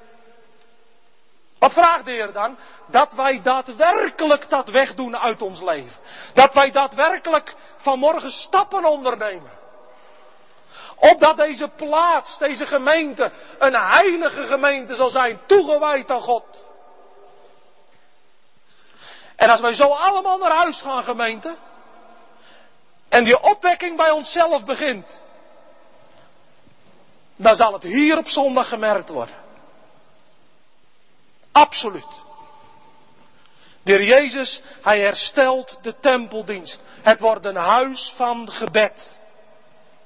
Wat vraagt de Heer dan? Dat wij daadwerkelijk dat wegdoen uit ons leven. Dat wij daadwerkelijk vanmorgen stappen ondernemen. Opdat deze plaats, deze gemeente, een heilige gemeente zal zijn, toegewijd aan God. En als wij zo allemaal naar huis gaan, gemeente, en die opwekking bij onszelf begint, dan zal het hier op zondag gemerkt worden. Absoluut. De Heer Jezus, hij herstelt de tempeldienst. Het wordt een huis van gebed.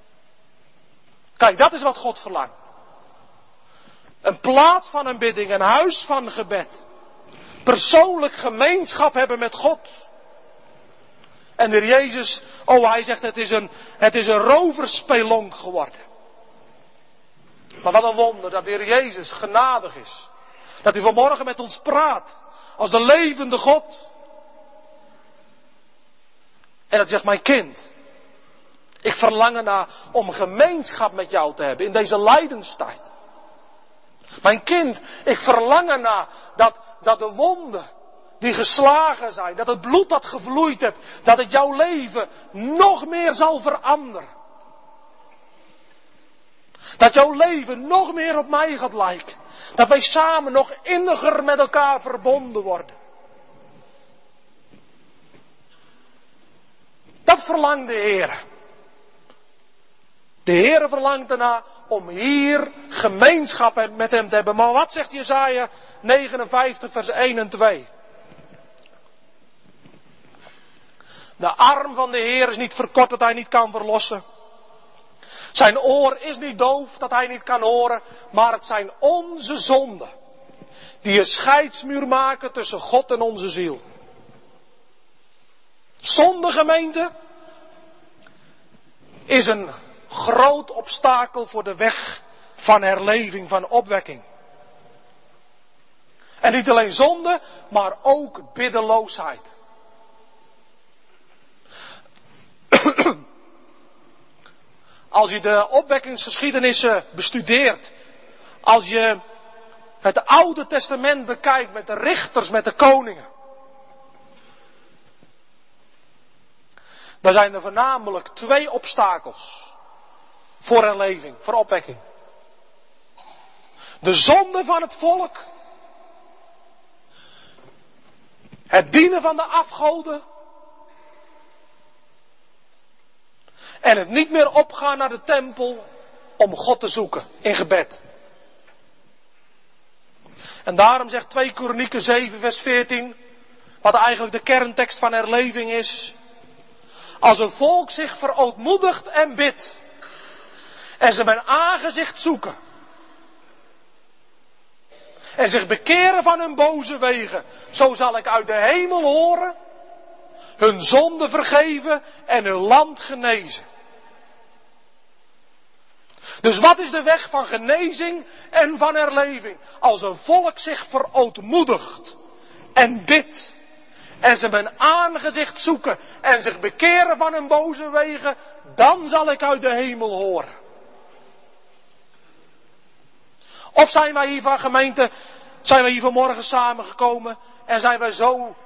Kijk, dat is wat God verlangt. Een plaats van aanbidding, een huis van gebed. Persoonlijk gemeenschap hebben met God. En de Heer Jezus, oh hij zegt het is een, het is een roverspelonk geworden. Maar wat een wonder dat de Heer Jezus genadig is. Dat hij vanmorgen met ons praat. Als de levende God. En dat zegt mijn kind. Ik verlang ernaar om gemeenschap met jou te hebben in deze lijdenstijd. Mijn kind, ik verlang ernaar dat, dat de wonden die geslagen zijn, dat het bloed dat gevloeid hebt, dat het jouw leven nog meer zal veranderen. Dat jouw leven nog meer op mij gaat lijken. Dat wij samen nog inniger met elkaar verbonden worden. Dat verlangt de Heer. De Heer verlangt ernaar om hier gemeenschap met hem te hebben. Maar wat zegt Jesaja negenenvijftig vers één en twee? De arm van de Heer is niet verkort dat hij niet kan verlossen. Zijn oor is niet doof dat hij niet kan horen. Maar het zijn onze zonden die een scheidsmuur maken tussen God en onze ziel. Zonde, gemeente, is een groot obstakel voor de weg van herleving, van opwekking. En niet alleen zonde, maar ook biddeloosheid. Als je de opwekkingsgeschiedenissen bestudeert, als je het Oude Testament bekijkt met de richters, met de koningen, dan zijn er voornamelijk twee obstakels voor herleving, voor opwekking. De zonde van het volk, het dienen van de afgoden en het niet meer opgaan naar de tempel om God te zoeken in gebed. En daarom zegt twee Kronieken zeven vers veertien, wat eigenlijk de kerntekst van herleving is: als een volk zich verootmoedigt en bidt en ze mijn aangezicht zoeken en zich bekeren van hun boze wegen, zo zal ik uit de hemel horen, hun zonde vergeven en hun land genezen. Dus wat is de weg van genezing en van herleving? Als een volk zich verootmoedigt en bidt en ze mijn aangezicht zoeken en zich bekeren van hun boze wegen, dan zal ik uit de hemel horen. Of zijn wij hier van gemeente, zijn wij hier vanmorgen samengekomen en zijn wij zo,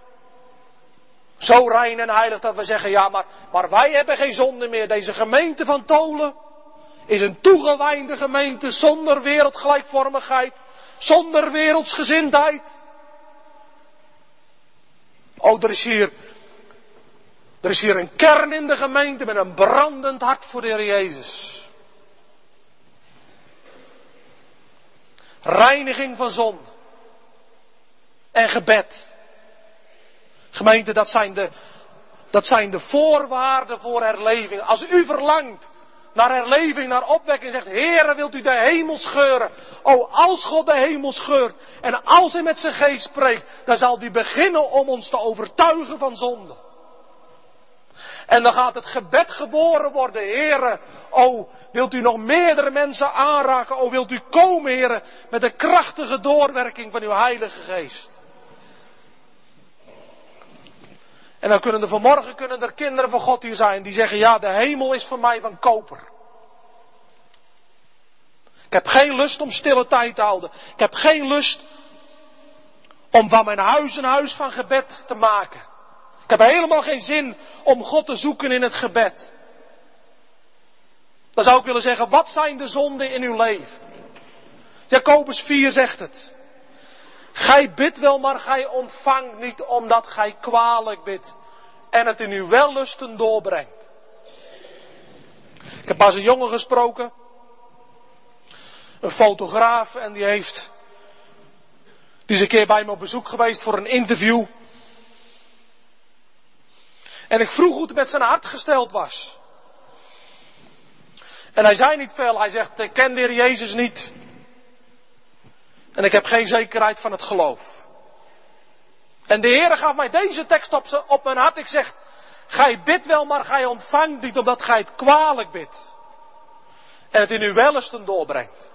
zo rein en heilig dat we zeggen, ja maar, maar wij hebben geen zonde meer. Deze gemeente van Tolen is een toegewijde gemeente zonder wereldgelijkvormigheid, zonder wereldsgezindheid. Oh, er is hier, er is hier een kern in de gemeente met een brandend hart voor de Heer Jezus. Reiniging van zonde en gebed. Gemeente, dat zijn de, dat zijn de voorwaarden voor herleving. Als u verlangt naar herleving, naar opwekking, zegt: Heere, wilt u de hemel scheuren? Oh, als God de hemel scheurt en als hij met zijn geest spreekt, dan zal hij beginnen om ons te overtuigen van zonde. En dan gaat het gebed geboren worden: Heere, oh, wilt u nog meerdere mensen aanraken? Oh, wilt u komen, Heere, met de krachtige doorwerking van uw Heilige Geest? En dan kunnen er vanmorgen kunnen er kinderen van God hier zijn die zeggen: ja, de hemel is voor mij van koper. Ik heb geen lust om stille tijd te houden. Ik heb geen lust om van mijn huis een huis van gebed te maken. Ik heb helemaal geen zin om God te zoeken in het gebed. Dan zou ik willen zeggen: wat zijn de zonden in uw leven? Jacobus vier zegt het. Gij bidt wel, maar gij ontvangt niet, omdat gij kwalijk bidt en het in uw wellusten doorbrengt. Ik heb pas een jongen gesproken, een fotograaf, en die heeft, die is een keer bij me op bezoek geweest voor een interview. En ik vroeg hoe het met zijn hart gesteld was. En hij zei niet veel. Hij zegt, ik ken de Heer Jezus niet. En ik heb geen zekerheid van het geloof. En de Heer gaf mij deze tekst op, z'n- op mijn hart. Ik zeg, gij bidt wel, maar gij ontvangt niet omdat gij het kwalijk bidt. En het in uw wellesten doorbrengt.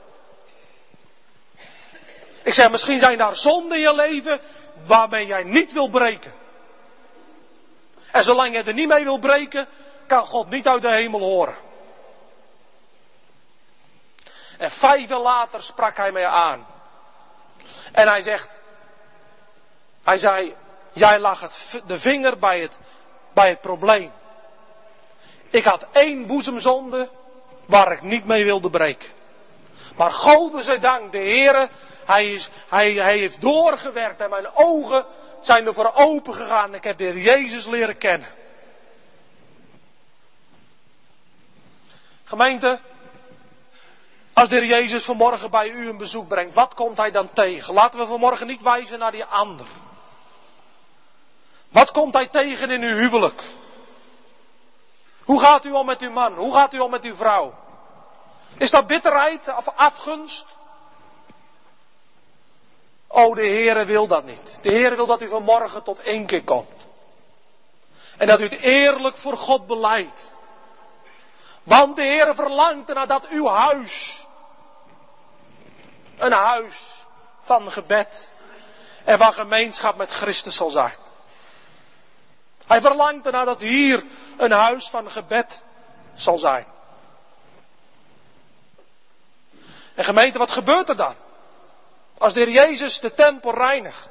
Ik zeg, misschien zijn daar zonden in je leven waarmee jij niet wil breken. En zolang je er niet mee wil breken, kan God niet uit de hemel horen. En vijf jaar later sprak hij mij aan. En hij zegt, hij zei, jij lag het, de vinger bij het, bij het probleem. Ik had één boezemzonde waar ik niet mee wilde breken. Maar Gode zij dank, de Heere, hij, is, hij, hij heeft doorgewerkt en mijn ogen zijn ervoor open gegaan. Ik heb de Heer Jezus leren kennen. Gemeente, als de Heer Jezus vanmorgen bij u een bezoek brengt, wat komt hij dan tegen? Laten we vanmorgen niet wijzen naar die ander. Wat komt hij tegen in uw huwelijk? Hoe gaat u om met uw man? Hoe gaat u om met uw vrouw? Is dat bitterheid of afgunst? O, de Heere wil dat niet. De Heere wil dat u vanmorgen tot één keer komt. En dat u het eerlijk voor God belijdt. Want de Heere verlangt ernaar dat uw huis een huis van gebed en van gemeenschap met Christus zal zijn. Hij verlangt ernaar dat hier een huis van gebed zal zijn. En gemeente, wat gebeurt er dan? Als de Heer Jezus de tempel reinigt.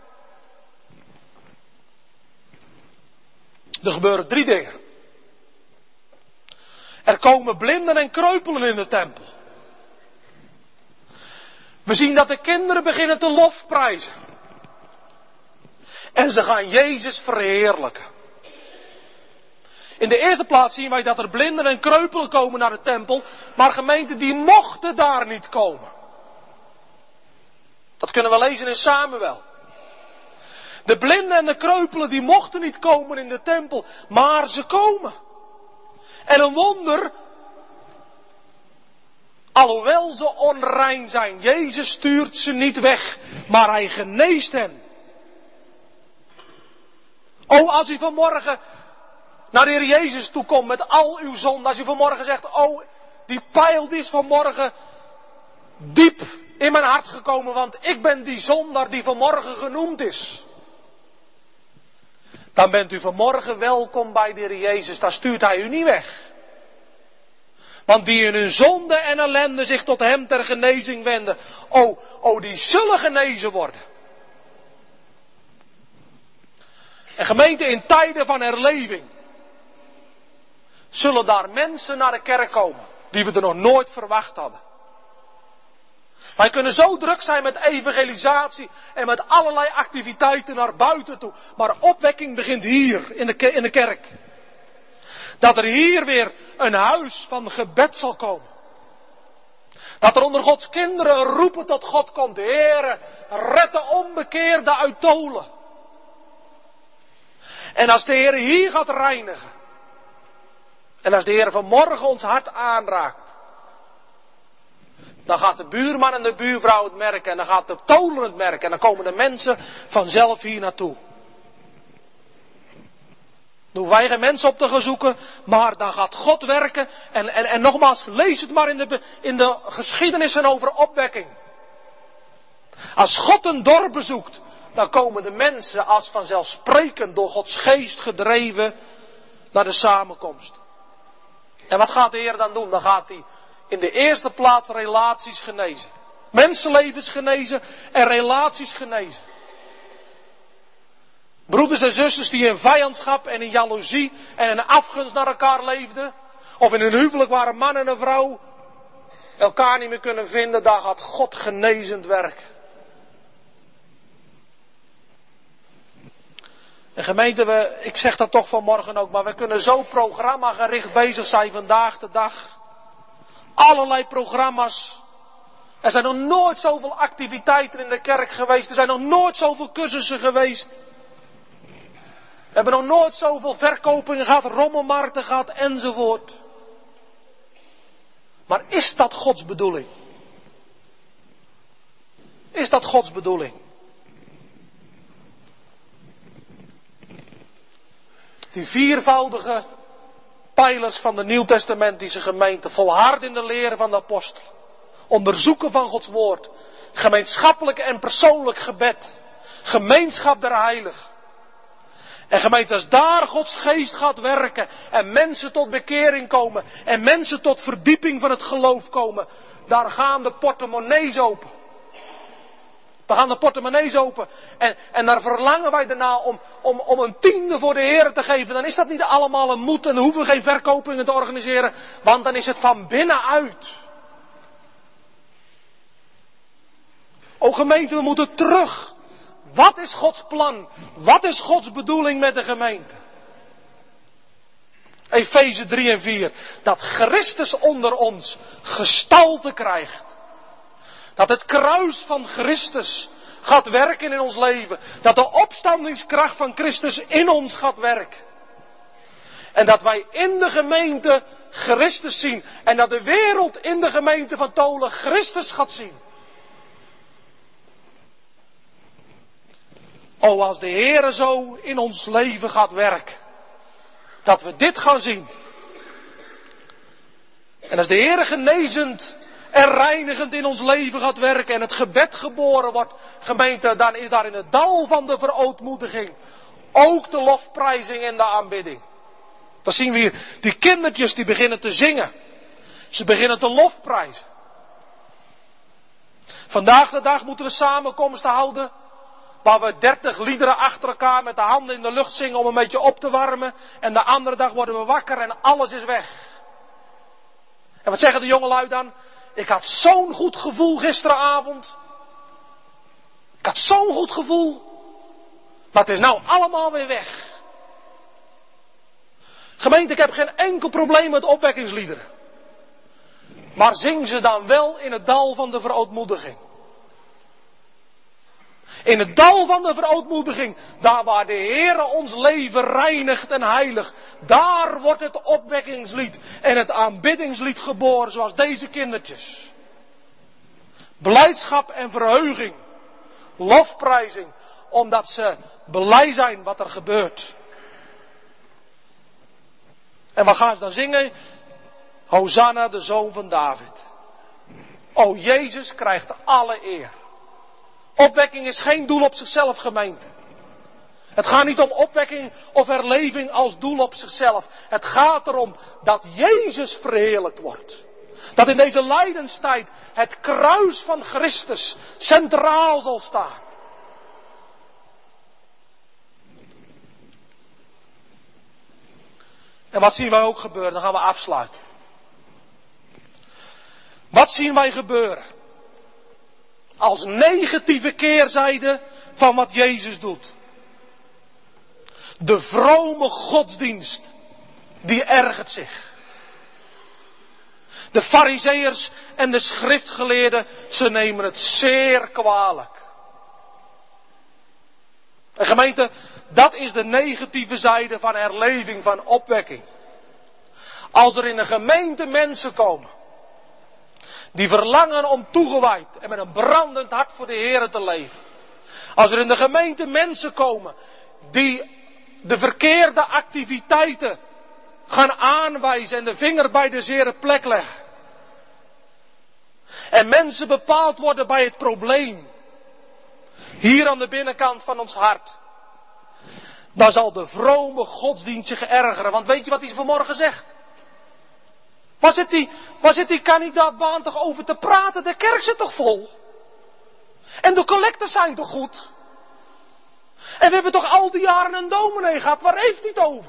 Er gebeuren drie dingen. Er komen blinden en kreupelen in de tempel. We zien dat de kinderen beginnen te lofprijzen. En ze gaan Jezus verheerlijken. In de eerste plaats zien wij dat er blinden en kreupelen komen naar de tempel. Maar gemeenten die mochten daar niet komen. Dat kunnen we lezen in Samuel. De blinden en de kreupelen die mochten niet komen in de tempel. Maar ze komen. En een wonder. Alhoewel ze onrein zijn. Jezus stuurt ze niet weg. Maar hij geneest hen. O, als u vanmorgen naar de Heer Jezus toe komt met al uw zonden. Als u vanmorgen zegt, oh, die pijl die is vanmorgen diep in mijn hart gekomen. Want ik ben die zondaar die vanmorgen genoemd is. Dan bent u vanmorgen welkom bij de Heer Jezus. Dan stuurt hij u niet weg. Want die in hun zonde en ellende zich tot hem ter genezing wenden. Oh, oh, die zullen genezen worden. En gemeente, in tijden van herleving zullen daar mensen naar de kerk komen die we er nog nooit verwacht hadden. Wij kunnen zo druk zijn met evangelisatie en met allerlei activiteiten naar buiten toe. Maar opwekking begint hier in de, in de kerk. Dat er hier weer een huis van gebed zal komen. Dat er onder Gods kinderen een roepen tot God komt. Heere, red de onbekeerde uit dolen. En als de Heer hier gaat reinigen. En als de Heer vanmorgen ons hart aanraakt. Dan gaat de buurman en de buurvrouw het merken. En dan gaat de toler het merken. En dan komen de mensen vanzelf hier naartoe. Dan hoeven wij geen mensen op te gaan zoeken. Maar dan gaat God werken. En, en, en nogmaals, lees het maar in de, in de geschiedenissen over opwekking. Als God een dorp bezoekt. Dan komen de mensen als vanzelfsprekend door Gods geest gedreven naar de samenkomst. En wat gaat de Heer dan doen? Dan gaat hij in de eerste plaats relaties genezen. Mensenlevens genezen en relaties genezen. Broeders en zusters die in vijandschap en in jaloezie en in afgunst naar elkaar leefden. Of in een huwelijk waar een man en een vrouw elkaar niet meer kunnen vinden. Daar gaat God genezend werken. En gemeente, we, ik zeg dat toch vanmorgen ook, maar we kunnen zo programmagericht bezig zijn vandaag de dag. Allerlei programma's. Er zijn nog nooit zoveel activiteiten in de kerk geweest. Er zijn nog nooit zoveel cursussen geweest. We hebben nog nooit zoveel verkopingen gehad, rommelmarkten gehad enzovoort. Maar is dat Gods bedoeling? Is dat Gods bedoeling? Die viervoudige pijlers van de Nieuwtestamentische gemeente, volhard in de leer van de apostelen, onderzoeken van Gods woord, gemeenschappelijk en persoonlijk gebed, gemeenschap der heiligen. En gemeente, als daar Gods geest gaat werken en mensen tot bekering komen en mensen tot verdieping van het geloof komen, daar gaan de portemonnees open. Daar gaan de portemonnees open en, en daar verlangen wij daarna om, om, om een tiende voor de Heer te geven. Dan is dat niet allemaal een moed en dan hoeven we geen verkopingen te organiseren, want dan is het van binnenuit. O gemeente, we moeten terug. Wat is Gods plan? Wat is Gods bedoeling met de gemeente? Efeze drie en vier. Dat Christus onder ons gestalte krijgt. Dat het kruis van Christus gaat werken in ons leven. Dat de opstandingskracht van Christus in ons gaat werken. En dat wij in de gemeente Christus zien. En dat de wereld in de gemeente van Tolen Christus gaat zien. O, als de Heere zo in ons leven gaat werken. Dat we dit gaan zien. En als de Heere genezend en reinigend in ons leven gaat werken. En het gebed geboren wordt, gemeente, dan is daar in het dal van de verootmoediging ook de lofprijzing en de aanbidding. Dan zien we hier die kindertjes die beginnen te zingen. Ze beginnen te lofprijzen. Vandaag de dag moeten we samenkomsten houden. Waar we dertig liederen achter elkaar met de handen in de lucht zingen om een beetje op te warmen. En de andere dag worden we wakker en alles is weg. En wat zeggen de jongelui dan? Ik had zo'n goed gevoel gisteravond. Ik had zo'n goed gevoel. Maar het is nou allemaal weer weg. Gemeente, ik heb geen enkel probleem met opwekkingsliederen. Maar zing ze dan wel in het dal van de verootmoediging. In het dal van de verootmoediging, daar waar de Heere ons leven reinigt en heiligt, daar wordt het opwekkingslied en het aanbiddingslied geboren, zoals deze kindertjes. Blijdschap en verheuging, lofprijzing, omdat ze blij zijn wat er gebeurt. En wat gaan ze dan zingen? Hosanna, de zoon van David. O, Jezus krijgt alle eer. Opwekking is geen doel op zichzelf, gemeente. Het gaat niet om opwekking of herleving als doel op zichzelf. Het gaat erom dat Jezus verheerlijkt wordt. Dat in deze lijdenstijd het kruis van Christus centraal zal staan. En wat zien wij ook gebeuren? Dan gaan we afsluiten. Wat zien wij gebeuren? Als negatieve keerzijde van wat Jezus doet. De vrome godsdienst, die ergert zich. De farizeeërs en de schriftgeleerden, ze nemen het zeer kwalijk. En gemeente, dat is de negatieve zijde van herleving, van opwekking. Als er in een gemeente mensen komen die verlangen om toegewijd en met een brandend hart voor de Heer te leven. Als er in de gemeente mensen komen die de verkeerde activiteiten gaan aanwijzen en de vinger bij de zere plek leggen. En mensen bepaald worden bij het probleem. Hier aan de binnenkant van ons hart. Dan zal de vrome godsdienst zich ergeren. Want weet je wat hij vanmorgen zegt? Waar zit die, waar zit die kandidaatbaan toch over te praten? De kerk zit toch vol? En de collecten zijn toch goed? En we hebben toch al die jaren een dominee gehad? Waar heeft hij het over?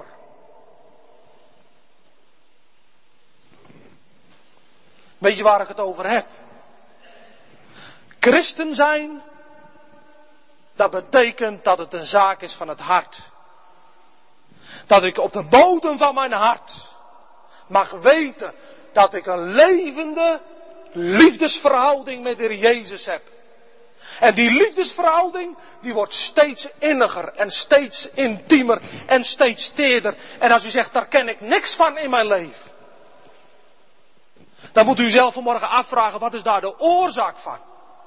Weet je waar ik het over heb? Christen zijn, dat betekent dat het een zaak is van het hart. Dat ik op de bodem van mijn hart mag weten dat ik een levende liefdesverhouding met de Heer Jezus heb. En die liefdesverhouding, die wordt steeds inniger en steeds intiemer en steeds teerder. En als u zegt, daar ken ik niks van in mijn leven. Dan moet u zelf vanmorgen afvragen, wat is daar de oorzaak van?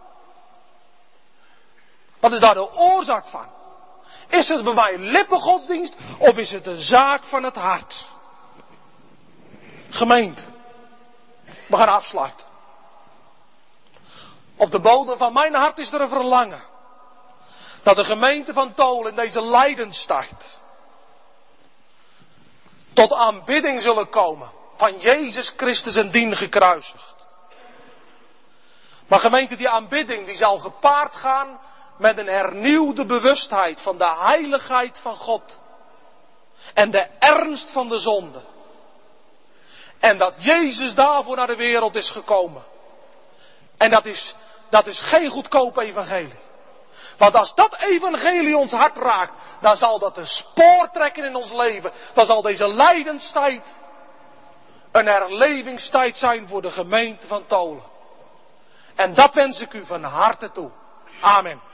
Wat is daar de oorzaak van? Is het bij mij lippengodsdienst of is het een zaak van het hart? Gemeente, we gaan afsluiten. Op de bodem van mijn hart is er een verlangen. Dat de gemeente van Tolen in deze lijdenstijd tot aanbidding zullen komen van Jezus Christus en dien gekruisigd. Maar gemeente, die aanbidding die zal gepaard gaan met een hernieuwde bewustheid van de heiligheid van God. En de ernst van de zonde. En dat Jezus daarvoor naar de wereld is gekomen. En dat is, dat is geen goedkoop evangelie. Want als dat evangelie ons hart raakt, dan zal dat een spoor trekken in ons leven. Dan zal deze lijdenstijd een herlevingstijd zijn voor de gemeente van Tolen. En dat wens ik u van harte toe. Amen.